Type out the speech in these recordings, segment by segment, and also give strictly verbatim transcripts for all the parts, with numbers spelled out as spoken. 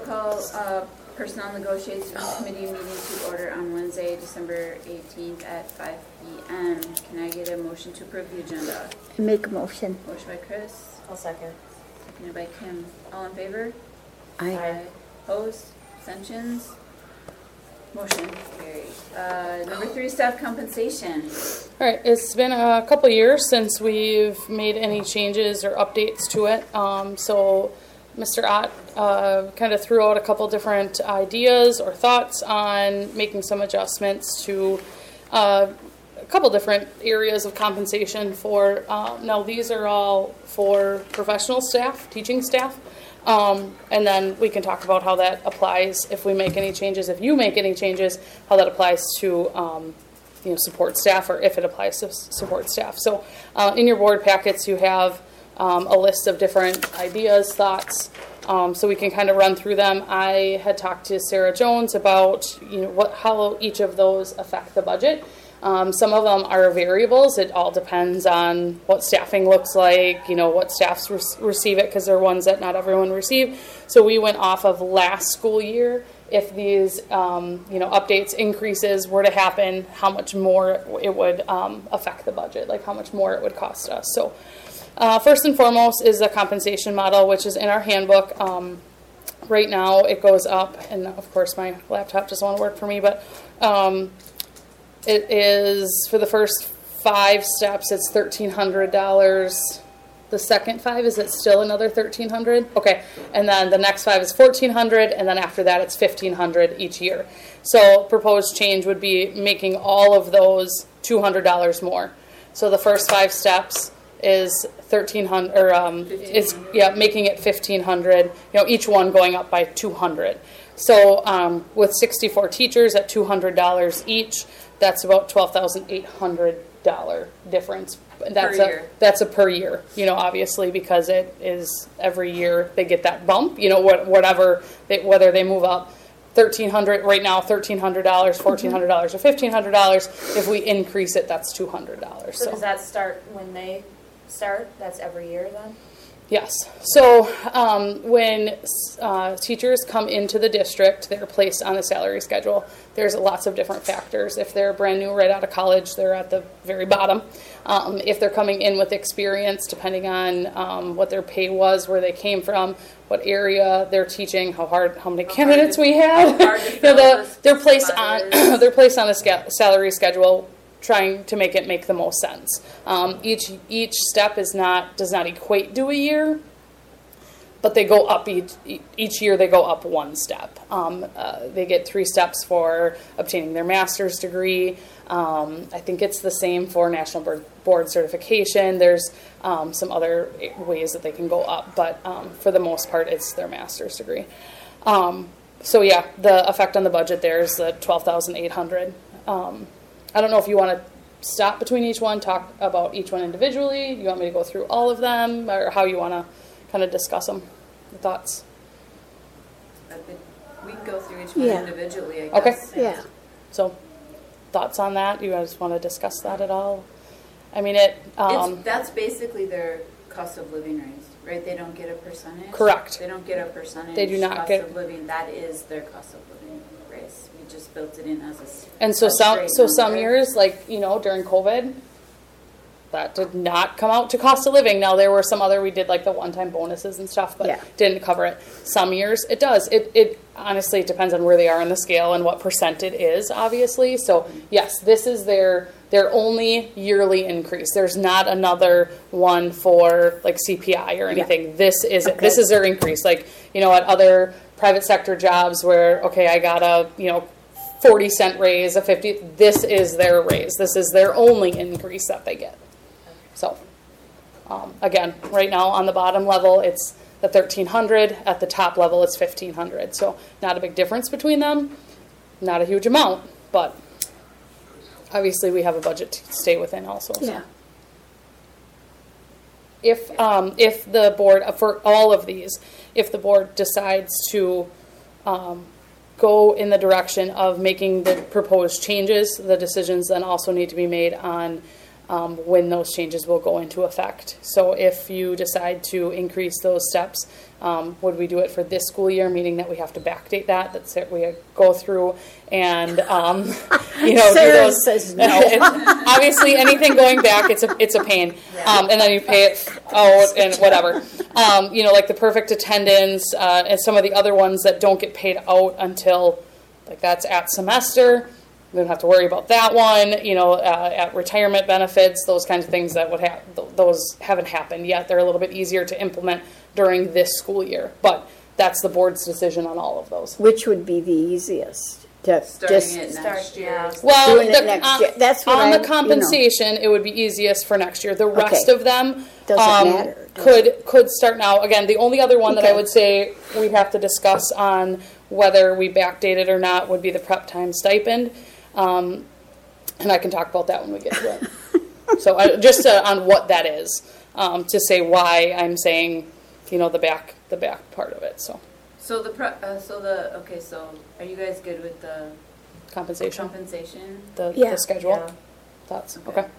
call uh, Personnel Negotiation Committee meeting to order on Wednesday, December eighteenth at five p m Can I get a motion to approve the agenda? Make a motion. Motion by Chris. I'll second. Seconded by Kim. All in favor? Aye. Opposed? Abstentions? Motion carried. Uh, number three, staff compensation. All right, it's been a couple years since we've made any changes or updates to it. Um, so Mister Ott uh, kind of threw out a couple different ideas or thoughts on making some adjustments to uh, a couple different areas of compensation for, uh, now these are all for professional staff, teaching staff. Um, and then we can talk about how that applies if we make any changes, if you make any changes, how that applies to um, you know, support staff, or if it applies to support staff. So uh, in your board packets you have um, a list of different ideas, thoughts, um, so we can kind of run through them. I had talked to Sarah Jones about you know what how each of those affect the budget. Um, some of them are variables. It all depends on what staffing looks like, you know, what staffs re- receive it, because they're ones that not everyone receive. So we went off of last school year. If these, um, you know, updates, increases were to happen, how much more it would um, affect the budget, like how much more it would cost us. So uh, first and foremost is the compensation model, which is in our handbook. Um, right now it goes up, and of course my laptop doesn't want to work for me, but um, it is, for the first five steps, it's thirteen hundred dollars. The second five, is it still another thirteen hundred dollars? Okay, and then the next five is fourteen hundred dollars, and then after that it's fifteen hundred dollars each year. So proposed change would be making all of those two hundred dollars more. So the first five steps is thirteen hundred dollars, or um, it's, yeah, making it fifteen hundred dollars, you know, each one going up by two hundred dollars. So um, with sixty-four teachers at two hundred dollars each, that's about twelve thousand eight hundred dollars difference. That's Per a, year. That's a per year, you know, obviously, because it is every year they get that bump, you know, what, whatever, they, whether they move up thirteen hundred dollars, right now thirteen hundred dollars, fourteen hundred dollars, or fifteen hundred dollars. If we increase it, that's two hundred dollars. So, So does that start when they start? That's every year then? yes. So um, when uh, teachers come into the district, they're placed on a salary schedule. There's lots of different factors. If they're brand new right out of college, they're at the very bottom. Um, if they're coming in with experience, depending on um, what their pay was, where they came from, what area they're teaching, how hard, how many how candidates to, we had, you know, the, they're placed on they're placed on a sca- salary schedule, trying to make it make the most sense. Um, each each step is not does not equate to a year, but they go up each each year. They go up one step. Um, uh, they get three steps for obtaining their master's degree. Um, I think it's the same for national board, board certification. There's um, some other ways that they can go up, but um, for the most part, it's their master's degree. Um, so yeah, the effect on the budget there is the twelve thousand eight hundred. Um, I don't know if you want to stop between each one, talk about each one individually. You want me to go through all of them, or how you want to kind of discuss them? Your thoughts? We can go through each one Yeah. individually, I Okay. guess. Yeah. So, thoughts on that? You guys want to discuss that at all? I mean, it. Um, It's, that's basically their cost of living raise, right? They don't get a percentage. Correct. They don't get a percentage. They do not cost get- of living. That is their cost of living raise. We just built it in as a. s- and so a some straight so some number. years, like you know, during COVID, that did not come out to cost of living. Now there were some other, we did like the one-time bonuses and stuff, but Yeah. didn't cover it. Some years it does. It it honestly it depends on where they are on the scale and what percent it is, obviously. So yes, this is their their only yearly increase. There's not another one for like C P I or anything. Yeah. This is Okay. this is their increase. Like, you know, at other private sector jobs where, okay, I got a, you know, forty cent raise, a fifty, this is their raise. This is their only increase that they get. So, um, again, right now on the bottom level, it's the thirteen hundred. At the top level, it's fifteen hundred. So not a big difference between them. Not a huge amount, but obviously we have a budget to stay within also. So. Yeah. If um, if the board, for all of these, if the board decides to um, go in the direction of making the proposed changes, the decisions then also need to be made on um, when those changes will go into effect. So if you decide to increase those steps, um, would we do it for this school year, meaning that we have to backdate that, that's it, we go through and, um, you know, do Sarah those. says no. It's- Obviously, anything going back, it's a, it's a pain. Um, and then you pay it out and whatever. Um, you know, like the perfect attendance, uh, and some of the other ones that don't get paid out until, like that's at semester. We don't have to worry about that one. You know, uh, at retirement benefits, those kinds of things that would have, th- those haven't happened yet. They're a little bit easier to implement during this school year. But that's the board's decision on all of those. Which would be the easiest? To Starting just it Start, next year. yeah. Well, Doing it the, next on, year. That's what on I- the you know. compensation, it would be easiest for next year. The rest Okay. of them Doesn't um, matter, does could could start now. Again, the only other one that I Okay. would say we have to discuss on whether we backdate it or not would be the prep time stipend, um, and I can talk about that when we get to it. So I, just uh, on what that is, um, to say why I'm saying, you know, the back the back part of it. So So the, pro- uh, so the, okay, so are you guys good with the compensation, compensation? the, Yeah. the schedule, Yeah. thoughts. Okay. Okay.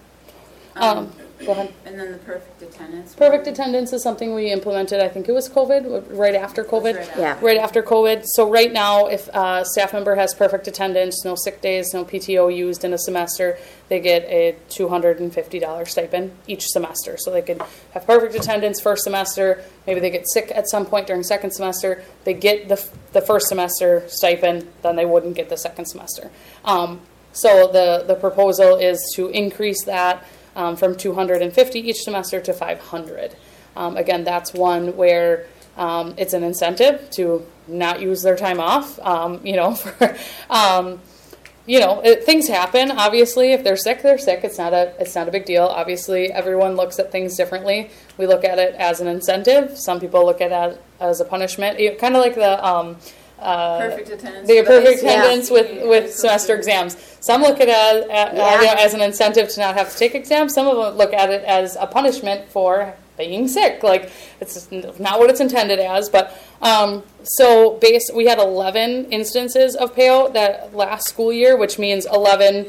Um, go ahead. And then the perfect attendance? Perfect one? attendance is something we implemented, I think it was COVID, right after COVID. That's right Yeah. after. Right after COVID. So right now, if a staff member has perfect attendance, no sick days, no P T O used in a semester, they get a two hundred fifty dollars stipend each semester. So they could have perfect attendance first semester, maybe they get sick at some point during second semester, they get the, f- the first semester stipend, then they wouldn't get the second semester. Um, so the, the proposal is to increase that um, from two hundred fifty each semester to five hundred. Um, again, that's one where um, it's an incentive to not use their time off. Um, you know, for, um, you know, it, things happen. Obviously, if they're sick, they're sick. It's not a it's not a big deal. Obviously, everyone looks at things differently. We look at it as an incentive. Some people look at it as a punishment. Kind of like the um, uh, Perfect attendance. the for perfect high school attendance students. with, with semester exams. Some look at it as, uh, Yeah. you know, as an incentive to not have to take exams. Some of them look at it as a punishment for being sick. Like, it's not what it's intended as. But um, so base, we had eleven instances of payout that last school year, which means eleven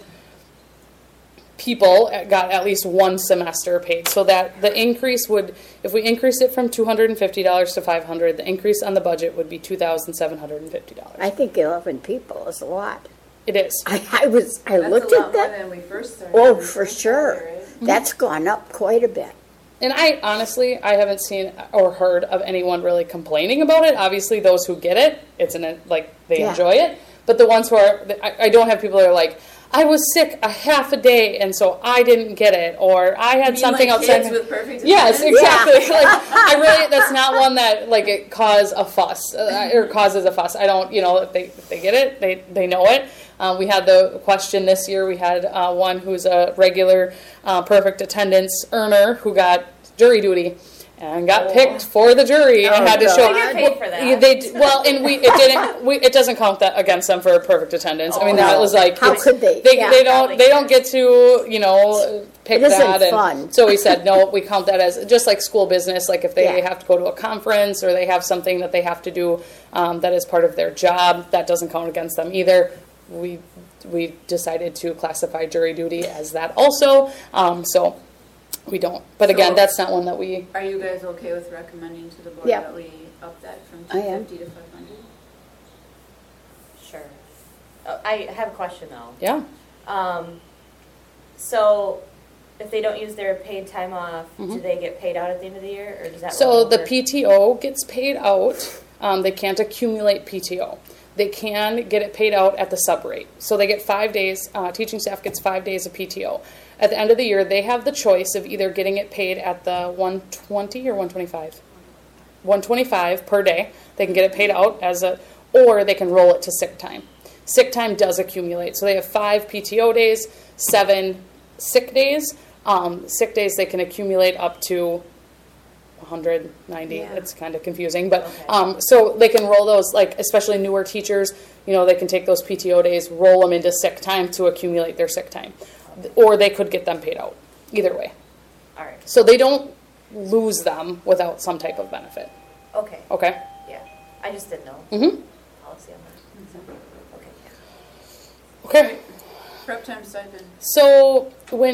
people got at least one semester paid. So that the increase would, if we increase it from two hundred fifty dollars to five hundred dollars, the increase on the budget would be two thousand seven hundred fifty dollars. I think eleven people is a lot. It is. I, I was, I That's looked a at lot more that. than we first started. Oh, for sure. Right? That's gone up quite a bit. And I honestly, I haven't seen or heard of anyone really complaining about it. Obviously, those who get it, it's an like they Yeah. enjoy it. But the ones who are, I, I don't have people that are like, I was sick a half a day, and so I didn't get it, or I had You mean something like outside. kids with perfect Yes, attendance? exactly. Like, I really, that's not one that like it cause a fuss uh, or causes a fuss. I don't, you know, if they if they get it, they they know it. Um, we had the question this year. We had uh, one who's a regular uh, perfect attendance earner who got jury duty and got Oh. picked for the jury and Oh, had to God. show. They get paid for that. Yeah, They d- well, and we it didn't. We, it doesn't count that against them for perfect attendance. I mean, Oh, that no. was like How it's- could they? They, Yeah. they don't they don't get to you know pick It isn't that. And fun. so we said no. We count that as just like school business. Like if they Yeah. have to go to a conference or they have something that they have to do um, that is part of their job, that doesn't count against them either. We we decided to classify jury duty as that also. Um, so. We don't. But again, So- that's not one that we. Are you guys okay with recommending to the board Yeah. that we up that from I two am. fifty to five hundred? Sure. Oh, I have a question though. Yeah. Um, so if they don't use their paid time off, do Mhm. they get paid out at the end of the year, or does that? So roll the over? P T O gets paid out. Um, they can't accumulate P T O. They can get it paid out at the sub rate. So they get five days, uh, teaching staff gets five days of P T O. At the end of the year, they have the choice of either getting it paid at the one twenty or one twenty-five. one twenty-five per day. They can get it paid out as a, or they can roll it to sick time. Sick time does accumulate. So they have five P T O days, seven sick days. Um, sick days they can accumulate up to one hundred ninety. Yeah. It's kind of confusing, but Okay. um, so they can roll those, like especially newer teachers, you know, they can take those P T O days, roll them into sick time to accumulate their sick time, or they could get them paid out. Either way, All right. so they don't lose them without some type of benefit. Okay. Okay. Yeah. I just didn't know Mm-hmm. policy on that. So, okay. Yeah. Okay. Prep time stipend. So when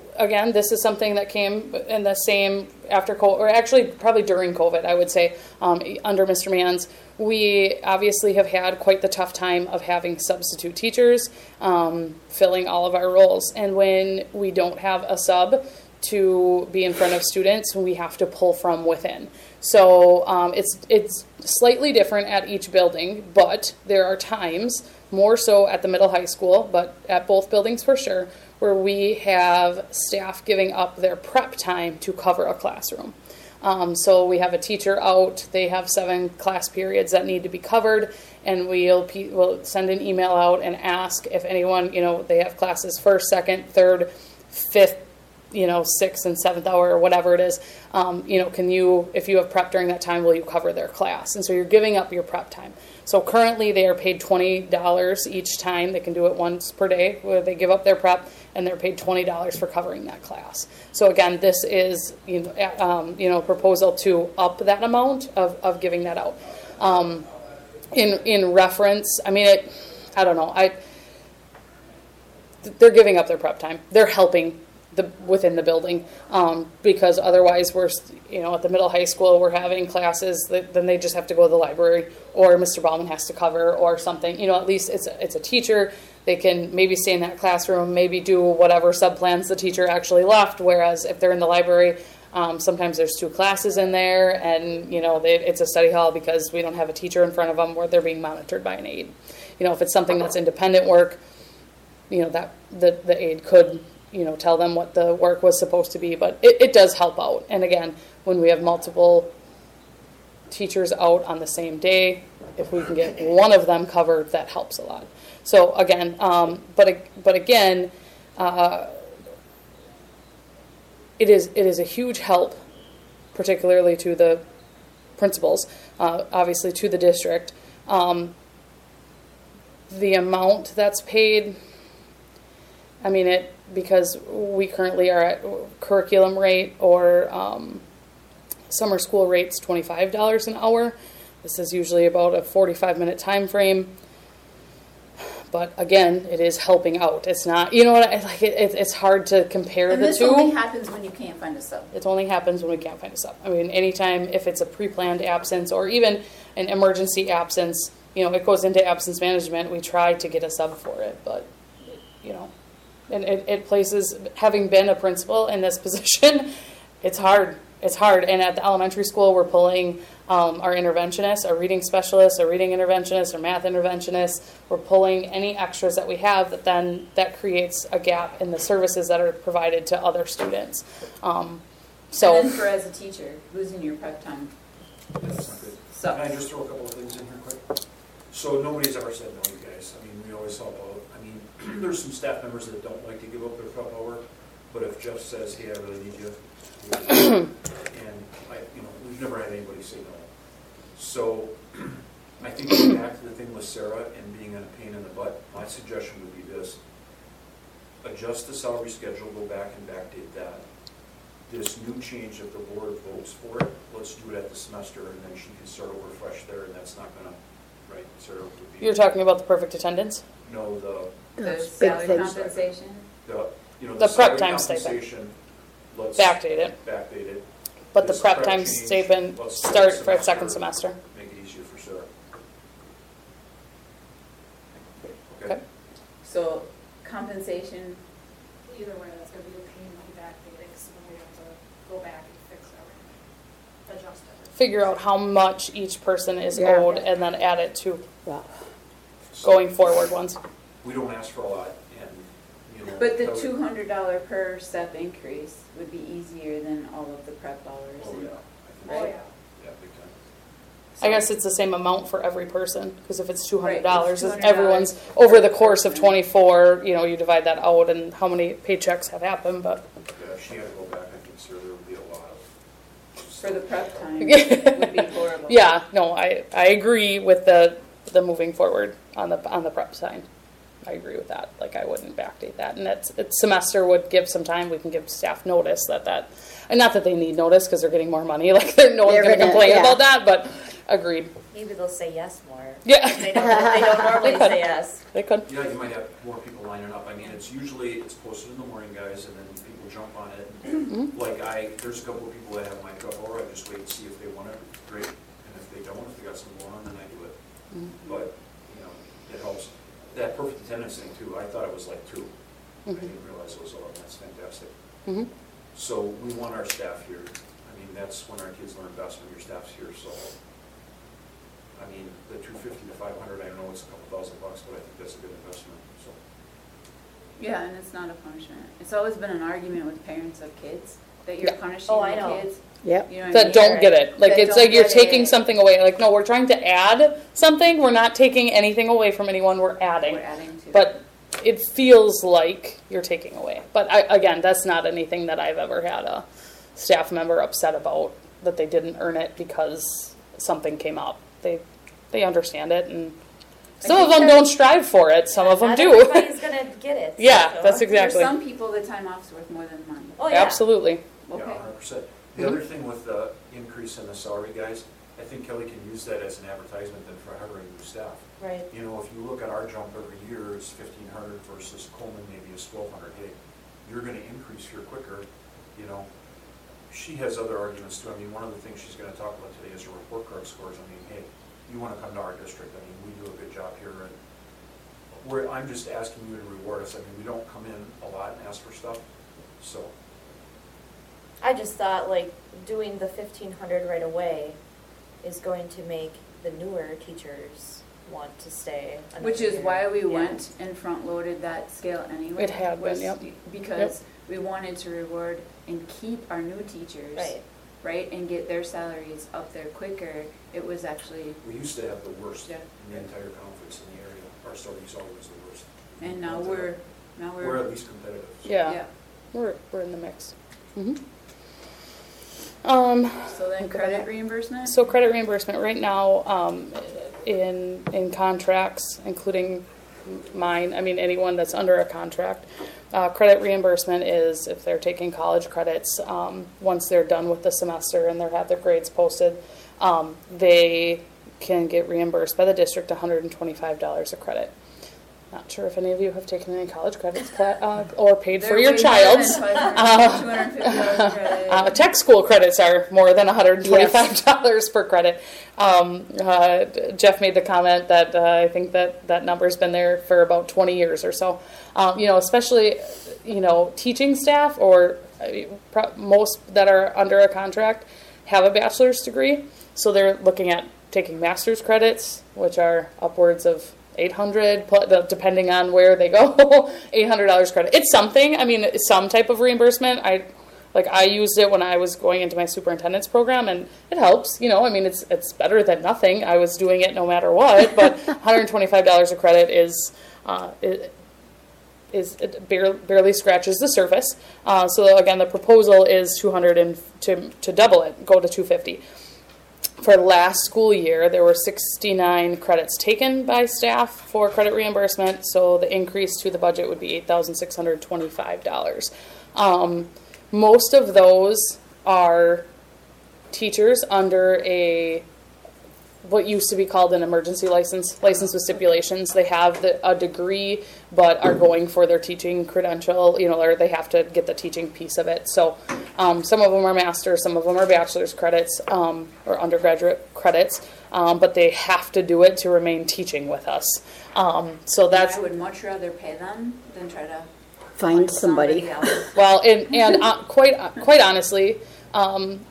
again, this is something that came in the same after COVID, or actually probably during COVID, I would say, um, under Mister Mann's. We obviously have had quite the tough time of having substitute teachers um, filling all of our roles. And when we don't have a sub to be in front of students, we have to pull from within. So um, it's it's slightly different at each building, but there are times, more so at the middle high school, but at both buildings for sure, where we have staff giving up their prep time to cover a classroom. Um, so we have a teacher out, they have seven class periods that need to be covered, and we'll, we'll send an email out and ask if anyone, you know, they have classes first, second, third, fifth, you know, sixth and seventh hour or whatever it is, um, you know, can you, if you have prep during that time, will you cover their class? And so you're giving up your prep time. So currently they are paid twenty dollars each time. They can do it once per day where they give up their prep, and they're paid twenty dollars for covering that class. So again, this is, you know, um, you know, proposal to up that amount of, of giving that out. Um, in, in reference, I mean, it, I don't know, I, they're giving up their prep time. They're helping the, within the building, um, because otherwise we're, you know, at the middle high school, we're having classes that then they just have to go to the library, or Mister Bauman has to cover or something. You know, at least it's a, it's a teacher. They can maybe stay in that classroom, maybe do whatever sub-plans the teacher actually left. Whereas if they're in the library, um, sometimes there's two classes in there, and, you know, they, it's a study hall because we don't have a teacher in front of them where they're being monitored by an aide. You know, if it's something that's independent work, you know, that the, the aide could, you know, tell them what the work was supposed to be, but it, it does help out. And again, when we have multiple teachers out on the same day, if we can get one of them covered, that helps a lot. So again, um, but but again, uh, it is it is a huge help, particularly to the principals, uh, obviously to the district. Um, the amount that's paid, I mean, it because we currently are at curriculum rate or um, summer school rates twenty-five dollars an hour. This is usually about a forty-five minute time frame. But again, it is helping out. It's not, you know what, I, like it, it, it's hard to compare And the this two. only happens when you can't find a sub. It only happens when we can't find a sub. I mean, anytime if it's a pre-planned absence or even an emergency absence, you know, it goes into absence management. We try to get a sub for it, but, you know, and it, it places, having been a principal in this position, it's hard. It's hard. And at the elementary school, we're pulling um, our interventionists, our reading specialists, our reading interventionists, our math interventionists. We're pulling any extras that we have that then that creates a gap in the services that are provided to other students. Um, so, And then for as a teacher, losing your prep time. That's not good. So- Can I just throw a couple of things in here quick? So nobody's ever said no, you guys. I mean, we always help out. I mean, there's some staff members that don't like to give up their prep hour, but if Jeff says, hey, I really need you, we will. And I, you know, we've never had anybody say no. So I think going back to the thing with Sarah and being in a pain in the butt, my suggestion would be this. Adjust the salary schedule, go back and backdate that. This new change, if the board votes for it, let's do it at the semester, and then she can start over fresh there, and that's not gonna, right, Sarah would be. you're talking about the perfect attendance? No, the, The Those big salary things. compensation. the, you know, The the prep salary time stipend. compensation, let's. Backdate it. Backdate it. But the This prep prep time change, stipend let's start start for its second semester. semester. Make it easier for Sarah. Okay. So compensation, Either way, that's gonna be a pain to be backdating, so then we have to go back and fix everything, adjust everything. Figure out how much each person is Yeah. owed and then add it to Well, So going forward ones. We don't ask for a lot, and, you know. but the that would- two hundred dollar per step increase would be easier than all of the prep hours. Oh, and- yeah. I Oh, think- yeah. Yeah, big time. I guess it's the same amount for every person, because if it's two hundred dollars, Right, it's everyone's, two hundred dollars over the per course of person. twenty-four, you know, you divide that out and how many paychecks have happened, but. Yeah, if she had to go back, I think, Sarah, there would be a lot of. For the prep time, would be horrible. Yeah, no, I, I agree with the, the moving forward on the, on the prep side. I agree with that, like I wouldn't backdate that, and that's, it's semester would give some time, we can give staff notice that that, and not that they need notice, because they're getting more money, like, they're, no one's They're gonna gonna- complain yeah. about that, but, Agreed. Maybe they'll say yes more. Yeah. They don't, they don't normally They could. say yes. They could. Yeah, you might have more people lining up. I mean, it's usually, it's posted in the morning, guys, and then people jump on it. Mm-hmm. Like I, there's a couple of people that have my cup over, I just wait and see if they want it, great. And if they don't, if they got some going on, then I do it. Mm-hmm. But, you know, it helps. That perfect attendance thing too, I thought it was like two. I Mhm. didn't realize it was eleven, that's fantastic. Mhm. So we want our staff here. I mean, that's when our kids learn best, when your staff's here, so. I mean, the two fifty to five hundred, I know it's a couple thousand bucks, but I think that's a good investment, so. Yeah, and it's not a punishment. It's always been an argument with parents of kids, that you're Yeah. punishing Oh, I the know. kids. Yep. You know what I That mean? don't get it. Like, That it's don't like you're get taking it. something away. Like, no, we're trying to add something. We're not taking anything away from anyone. We're adding. We're adding to. But it feels like you're taking away. But I, again, that's not anything that I've ever had a staff member upset about, that they didn't earn it because something came up. They they understand it, and some I of think them that- don't strive for it. Some of them Not do. everybody's gonna get it. Yeah, so. that's For exactly. some people, the time off's worth more than money. Oh, yeah. Absolutely. Yeah, Okay. hundred percent. The Mhm. other thing with the increase in the salary, guys, I think Kelly can use that as an advertisement then for hiring new staff. Right. You know, if you look at our jump every year, it's fifteen hundred versus Coleman maybe is twelve hundred. Hey, you're gonna increase here quicker, you know. She has other arguments too. I mean, one of the things she's gonna talk about today is her report card scores. I mean, hey, you wanna come to our district, I mean, we do a good job here, and we're, I'm just asking you to reward us. I mean, we don't come in a lot and ask for stuff, so. I just thought like doing the fifteen hundred right away is going to make the newer teachers want to stay. another Which is year. why we Yeah. went and front-loaded that scale anyway. It had been, was yep. Because we wanted to reward and keep our new teachers. Right. Right, and get their salaries up there quicker. It was actually, We used to have the worst Yeah. in the entire conference in the area. Our starting salary was the worst. and now we're, now We're we're, at least competitive. so. Yeah. yeah. We're we're in the mix. hmm Um. So then Okay. credit reimbursement? So credit reimbursement right now, um, in, in contracts, including mine, I mean, anyone that's under a contract, uh, credit reimbursement is if they're taking college credits, um, once they're done with the semester and they have their grades posted, um, they can get reimbursed by the district one hundred twenty-five dollars a credit. Not sure if any of you have taken any college credits, uh, or paid for They're your way more than child's. two hundred fifty dollars credit. Uh, tech school credits are more than one hundred twenty-five dollars per credit. Um, uh, Jeff made the comment that uh, I think that that number's been there for about twenty years or so. Um, you know, especially, you know, teaching staff or uh, pro- most that are under a contract have a bachelor's degree. So they're looking at taking master's credits, which are upwards of eight hundred dollars, depending on where they go, eight hundred dollars credit. It's something. I mean, it's some type of reimbursement. I like I used it when I was going into my superintendent's program, and it helps. You know, I mean, it's it's better than nothing. I was doing it no matter what, but one hundred twenty-five dollars a credit is uh, it, is it barely, barely scratches the surface. Uh, so again, the proposal is two hundred and to to double it, go to two hundred fifty. For last school year, there were sixty-nine credits taken by staff for credit reimbursement, so the increase to the budget would be eight thousand six hundred twenty-five dollars. Um, most of those are teachers under a what used to be called an emergency license, license with stipulations. They have the, a degree, but are going for their teaching credential, you know, or they have to get the teaching piece of it. So um, some of them are master's, some of them are bachelor's credits um, or undergraduate credits, um, but they have to do it to remain teaching with us. Um, so that's, I would much rather pay them than try to Find somebody. else. well, and, and uh, quite, quite honestly, um,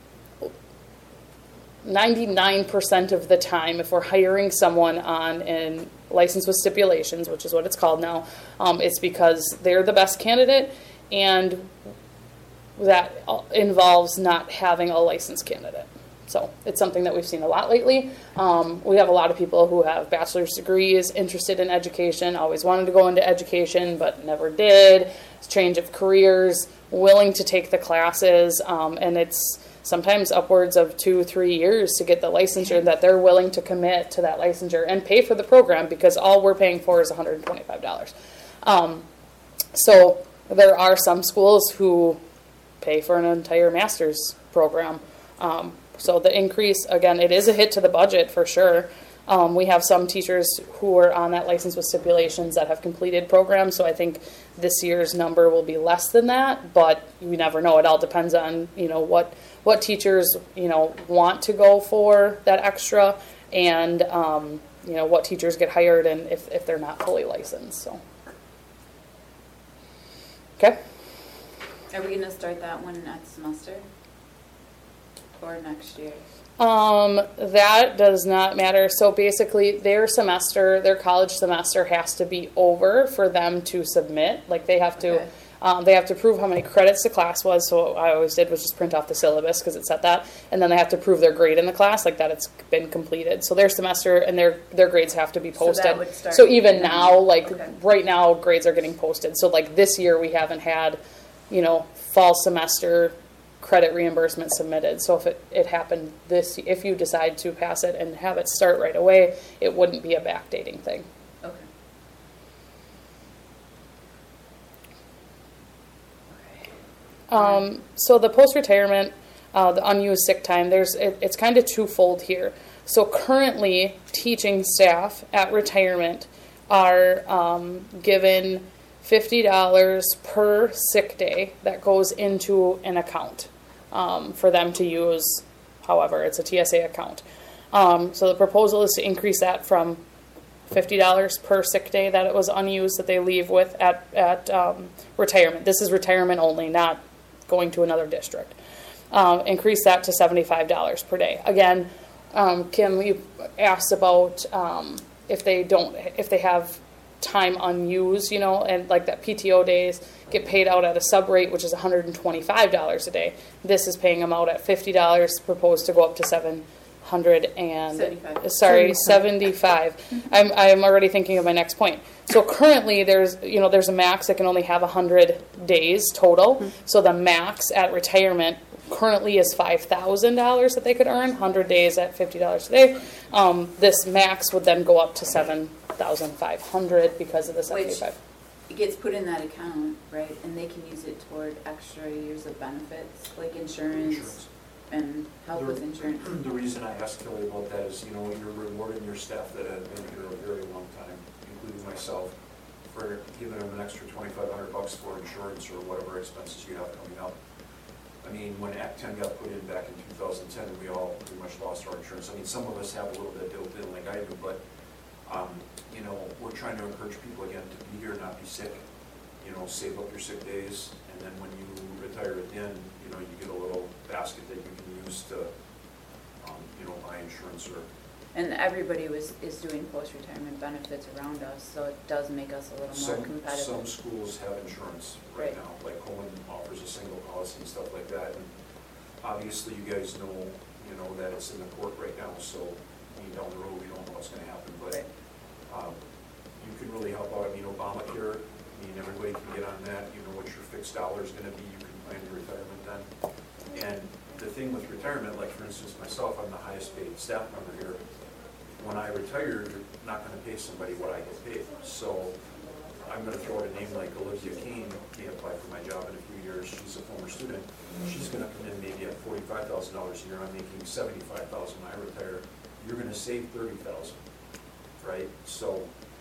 ninety-nine percent of the time, if we're hiring someone on an license with stipulations, which is what it's called now, um, it's because they're the best candidate, and that involves not having a licensed candidate. So it's something that we've seen a lot lately. Um, we have a lot of people who have bachelor's degrees, interested in education, always wanted to go into education, but never did. Change of careers, willing to take the classes, um, and it's sometimes upwards of two, three years to get the licensure that they're willing to commit to that licensure and pay for the program, because all we're paying for is one hundred twenty-five dollars. Um, so there are some schools who pay for an entire master's program. Um, So the increase, again, it is a hit to the budget for sure. Um, we have some teachers who are on that license with stipulations that have completed programs, so I think this year's number will be less than that, but you never know. It all depends on, you know, what, what teachers, you know, want to go for that extra, and, um, you know, what teachers get hired and if, if they're not fully licensed, so. Okay? Are we gonna start that one next semester? Or next year? Um, that does not matter. So basically, their semester, their college semester has to be over for them to submit. Like they have to, Okay. um, they have to prove how many credits the class was. So what I always did was just print off the syllabus because it said that, and then they have to prove their grade in the class, like that it's been completed. So their semester and their their grades have to be So that posted. would start So even now. now, like Okay. right now, grades are getting posted. So like this year, we haven't had, you know, fall semester credit reimbursement submitted. So if it, it happened this, if you decide to pass it and have it start right away, it wouldn't be a backdating thing. Okay. Um, so the post-retirement, uh, the unused sick time, there's it, it's kind of twofold here. So currently, teaching staff at retirement are um, given fifty dollars per sick day that goes into an account um, for them to use. However, it's a T S A account. Um, so the proposal is to increase that from fifty dollars per sick day that it was unused that they leave with at, at um, retirement. This is retirement only, not going to another district. Um, increase that to seventy-five dollars per day. Again, um, Kim, you asked about um, if they don't, if they have time unused, you know, and like that P T O days get paid out at a sub rate, which is one hundred twenty-five dollars a day. This is paying them out at fifty dollars, proposed to go up to seven hundred and seventy-five. sorry, seventy-five. I'm I'm already thinking of my next point. So currently, there's you know there's a max that can only have one hundred days total. Mm-hmm. So the max at retirement currently is five thousand dollars that they could earn, one hundred days at fifty dollars a day. Um, this max would then go up to seven thousand five hundred because of the seventy-five. It gets put in that account, right, and they can use it toward extra years of benefits, like insurance Insurance. and help The- with insurance. The reason I asked Kelly about that is, you know, you're rewarding your staff that have been here a very long time, including myself, for giving them an extra twenty-five hundred bucks for insurance or whatever expenses you have coming up. I mean, when Act ten got put in back in two thousand ten, we all pretty much lost our insurance. I mean, some of us have a little bit built in like I do, but, um, you know, we're trying to encourage people again to be here, not be sick. You know, save up your sick days, and then when you retire at the end, you know, you get a little basket that you can use to, um, you know, buy insurance or. And everybody was, is doing post-retirement benefits around us, so it does make us a little more Some, competitive. some schools have insurance right Right. now, like Cohen offers a single policy and stuff like that. And obviously, you guys know, you know, that it's in the court right now, so I mean, down the road, we don't know what's gonna happen, but, Right. um, you can really help out. I mean, Obamacare, I mean, everybody can get on that, you know what your fixed dollar is gonna be, you can plan your retirement then. And the thing with retirement, like for instance, myself, I'm the highest paid staff member here. When I retire, you're not gonna pay somebody what I get paid. So I'm gonna throw out a name like Olivia Kane, may apply for my job in a few years. She's a former student. She's gonna come in maybe at forty-five thousand dollars a year. I'm making seventy-five thousand dollars when I retire. You're gonna save thirty thousand dollars, right? So,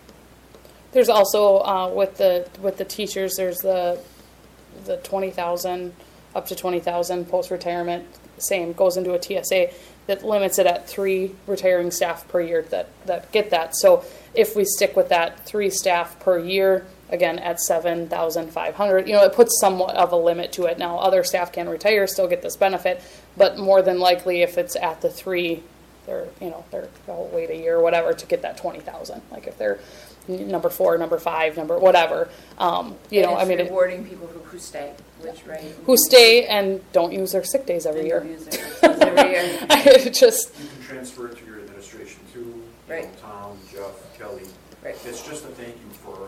There's also uh, with the with the teachers, there's the the twenty thousand up to twenty thousand post retirement. Same goes into a T S A that limits it at three retiring staff per year that that get that. So if we stick with that three staff per year, again at seven thousand five hundred, you know, it puts somewhat of a limit to it. Now other staff can retire, still get this benefit, but more than likely if it's at the three, they're you know they're they'll wait a year or whatever to get that twenty thousand. Like if they're number four, number five, number whatever, um, you And know, I it's mean, it, rewarding people who, who stay, which, right? who stay and don't use their sick days every And year. don't use their expenses every year. I just, you can transfer it to your administration too. You know, Right. Tom, Jeff, Kelly. Right. It's just a thank you for,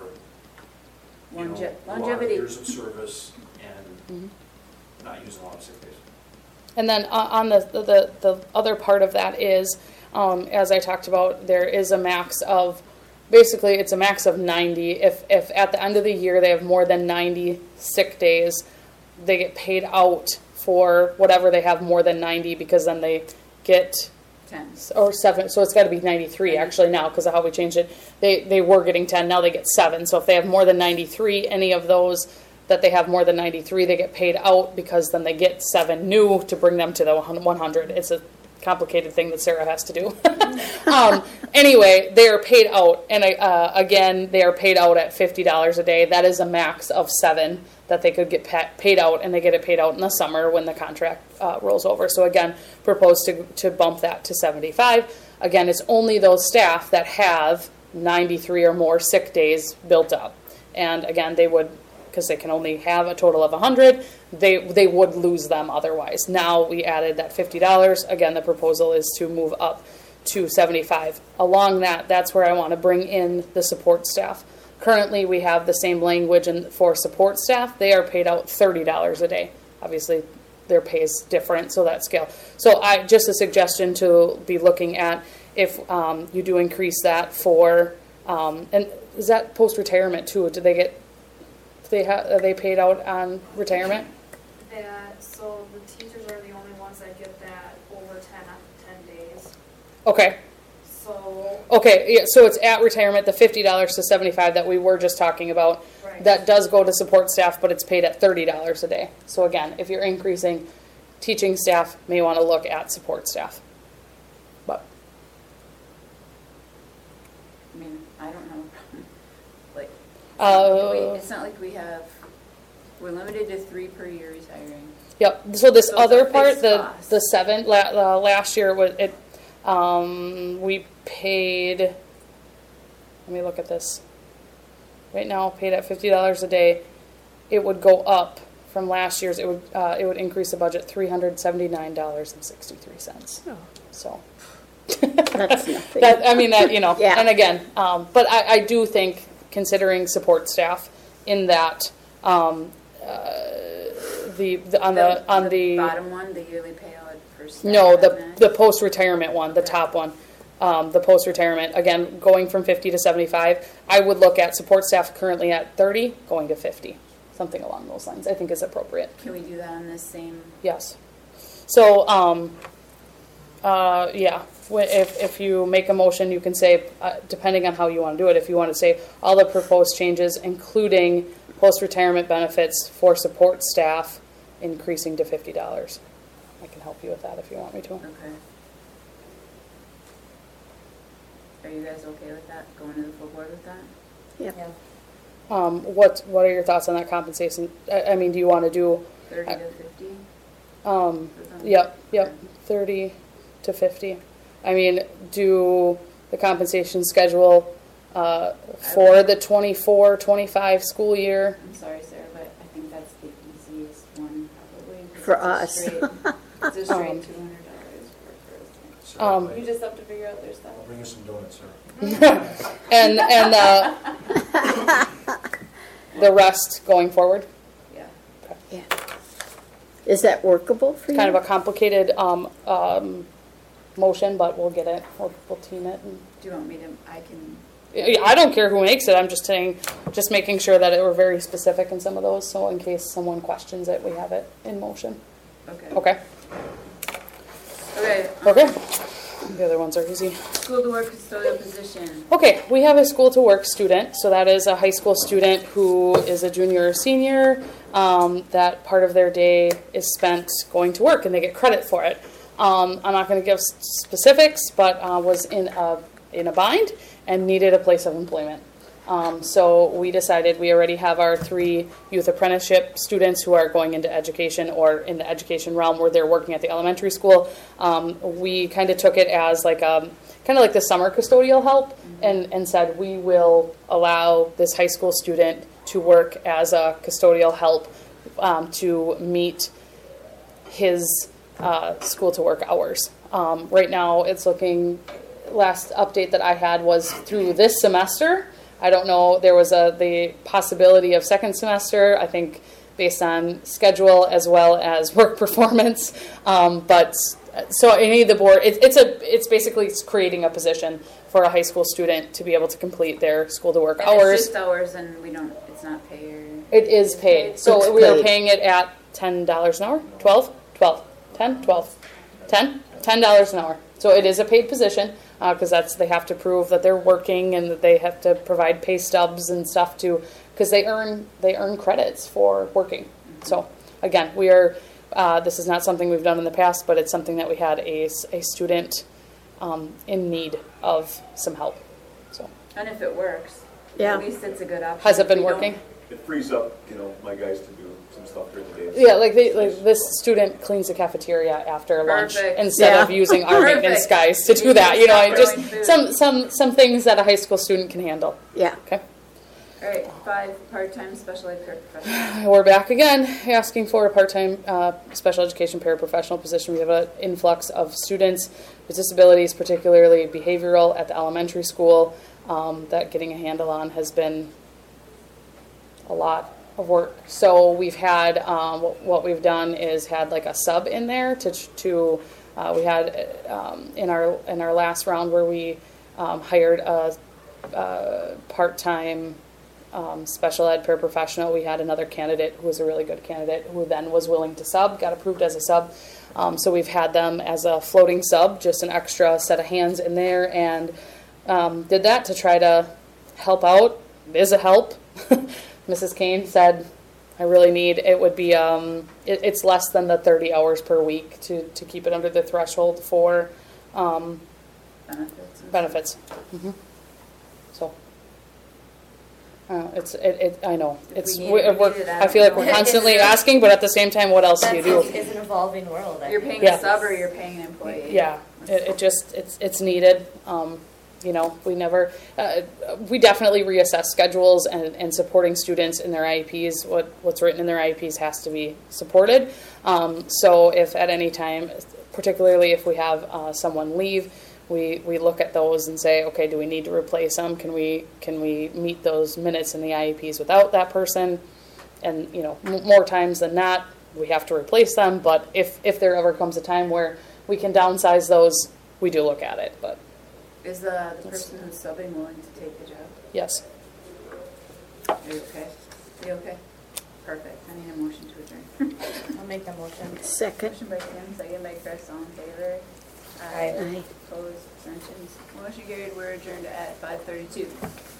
you know, Longe- a lot of longevity. years of service and Mhm. not using a lot of sick days. and then uh, on the, the, the other part of that is, um, as I talked about, there is a max of, basically it's a max of ninety. If, if at the end of the year they have more than ninety sick days, they get paid out for whatever they have more than ninety, because then they get, ten. or seven, so it's gotta be ninety-three actually now, because of how we changed it. They, they were getting ten, now they get seven, so if they have more than ninety-three, any of those that they have more than ninety-three, they get paid out, because then they get seven new to bring them to the one hundred. It's a complicated thing that Sarah has to do. um, anyway, they are paid out, and uh, again, they are paid out at fifty dollars a day. That is a max of seven that they could get pa- paid out, and they get it paid out in the summer when the contract uh, rolls over. So again, propose to, to bump that to seventy-five. Again, it's only those staff that have ninety-three or more sick days built up. And again, they would, because they can only have a total of one hundred, they they would lose them otherwise. Now we added that fifty dollars. Again, the proposal is to move up to seventy-five. Along that, that's where I want to bring in the support staff. Currently, we have the same language in, for support staff. They are paid out thirty dollars a day. Obviously, their pay is different, so that scale. So I just a suggestion to be looking at if um, you do increase that for, um, and is that post-retirement too? Do they get, they have, are they paid out on retirement? That, so the teachers are the only ones that get that over ten after ten days. Okay. So, Okay, yeah, so it's at retirement, the fifty dollars to seventy-five that we were just talking about. right. That does go to support staff, but it's paid at thirty dollars a day. So again, if you're increasing teaching staff, may want to look at support staff. But I mean, I don't have a problem. Like, Uh, we- it's not like we have, we're limited to three per year retiring. Yep, so this So it's other a part, fixed the, cost. the seven, la, uh, last year was, it, um, we paid, let me look at this. Right now, paid at fifty dollars a day, it would go up from last year's, it would, uh, it would increase the budget three hundred seventy-nine dollars and sixty-three cents. Oh. So. That's nothing. That, I mean, that, you know, Yeah. and again, um, but I, I do think, considering support staff in that, um, uh, the, the, on the, on the. Bottom one, the yearly payout for staff. No, the, admin. the post-retirement one, the top one. Um, the post-retirement, again, going from fifty to seventy-five, I would look at support staff currently at thirty, going to fifty. Something along those lines, I think is appropriate. Can we do that on this same? Yes. So, um, uh, yeah, Wh- if, if you make a motion, you can say, uh, depending on how you want to do it, if you want to say all the proposed changes, including post-retirement benefits for support staff, increasing to fifty dollars. I can help you with that if you want me to. Okay. Are you guys okay with that, going to the full board with that? Yep. Yeah. Um, what, what are your thoughts on that compensation? I, I mean, do you want to do, Thirty to fifty? um, for them? yep, yep, thirty to fifty. I mean, do the compensation schedule, uh, for the twenty-four, twenty-five school year? I'm sorry, Sarah, but I think that's the easiest one probably. 'cause For it's a us. straight- It's a straight Um, two hundred dollars for first. Sarah, Um, like, You just have to figure out their stuff. bring us some donuts, Sarah. And, and, uh, the rest going forward? Yeah. Yeah. Is that workable for you? Kind of a complicated, um, um, motion, but we'll get it, we'll, we'll team it. And Do you want me to, I can, Yeah, I don't care who makes it, I'm just saying, just making sure that it we're very specific in some of those, so in case someone questions it, we have it in motion. okay. Okay, Okay. um, okay. The other ones are easy. School to work custodial position. Okay, we have a school to work student, so that is a high school student who is a junior or senior. Um, that part of their day is spent going to work and they get credit for it. Um, I'm not going to give s- specifics, but uh, was in a, in a bind and needed a place of employment. Um, so we decided we already have our three youth apprenticeship students who are going into education or in the education realm where they're working at the elementary school. Um, we kind of took it as like a, kind of like the summer custodial help and, and said we will allow this high school student to work as a custodial help um, to meet his uh, school to work hours. Um, right now it's looking, last update that I had was through this semester. I don't know, there was a the possibility of second semester, I think based on schedule as well as work performance. Um, but so any of the board, it, it's a it's basically creating a position for a high school student to be able to complete their school to work And hours. It's just hours and we don't, it's not pay or. It is paid. So It's we are paid. paying it at ten dollars an hour, twelve, twelve, ten, twelve, ten, ten dollars an hour. So it is a paid position, because that's, they have to prove that they're working and that they have to provide pay stubs and stuff to, because they earn, they earn credits for working. So again, we are, uh, this is not something we've done in the past, but it's something that we had a, s- a student um, in need of some help. So And if it works, Yeah. at least it's a good option. has it been We don't- working? It frees up, you know, my guys to do some stuff during the day. Yeah, like they, like this student cleans the cafeteria after lunch Perfect. instead of Yeah. using our Perfect. maintenance guys to do You that. can You know, stop I just throwing food. some some some things that a high school student can handle. Yeah. Okay, All right, five, part-time special ed paraprofessional. we're back again, asking for a part-time uh, special education paraprofessional position. We have an influx of students with disabilities, particularly behavioral, at the elementary school. Um, that getting a handle on has been a lot of work. So we've had, um, what, what we've done is had like a sub in there to, to uh, we had um, in our in our last round where we um, hired a, a part-time um, special ed paraprofessional. We had another candidate who was a really good candidate who then was willing to sub, got approved as a sub. Um, so we've had them as a floating sub, just an extra set of hands in there, and um, did that to try to help out. It is a help. Missus Kane said, I really need, it would be, um, it, it's less than the thirty hours per week to, to keep it under the threshold for um, Benefits. and- benefits. hmm So, uh, it's, it, it, I know, If it's, we need we it, we we're, need it, I I don't feel like know. we're constantly asking, but at the same time, what else do you That's, do? it's an evolving world. I You're think. paying Yeah. a sub or you're paying an employee? Yeah, it, it just, it's, it's needed. Um, you know, we never, uh, we definitely reassess schedules and, and supporting students in their I E Ps. What, what's written in their I E Ps has to be supported. Um, so if at any time, particularly if we have uh, someone leave, we, we look at those and say, okay, do we need to replace them? Can we, can we meet those minutes in the I E Ps without that person? And, you know, m- more times than not, we have to replace them. But if, if there ever comes a time where we can downsize those, we do look at it. But Is the, the person who's subbing willing to take the job? yes. Are you okay? You okay? Perfect. I need a motion to adjourn. I'll make that motion. Second. Motion by Kim, second by Chris, all in favor? Aye. Aye. Opposed, abstentions. Motion carried, we're adjourned at five thirty-two.